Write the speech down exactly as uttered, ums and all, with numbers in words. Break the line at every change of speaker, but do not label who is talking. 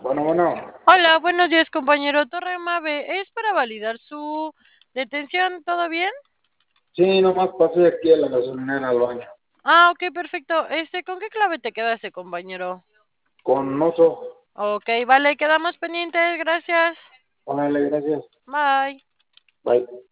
Bueno, bueno.
Hola, buenos días, compañero Torre Mave. ¿Es para validar su detención? ¿Todo bien?
Sí, nomás pasé aquí a la gasolinera al baño.
Ah, ok, perfecto. Este, ¿con qué clave te quedaste, compañero?
Con oso.
Ok, vale, quedamos pendientes. Gracias.
Órale, gracias.
Bye.
Bye.